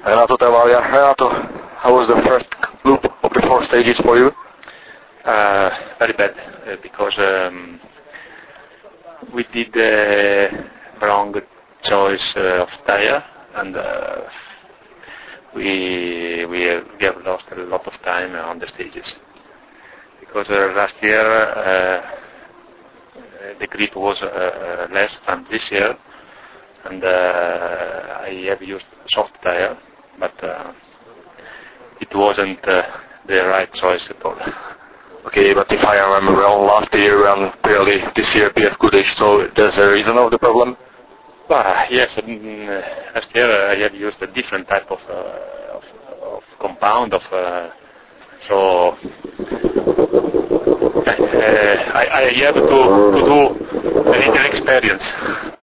Renato, how was the first loop of the 4 stages for you? Very bad, because we did the wrong choice of tire, and we have lost a lot of time on the stages. Because last year the grip was less than this year, and I have used soft tire, but it wasn't the right choice at all. Okay, but if I remember well, last year and clearly this year PF Goodish, so there's a reason of the problem? Yes, last year I have used a different type of compound, so I have to do a little experience.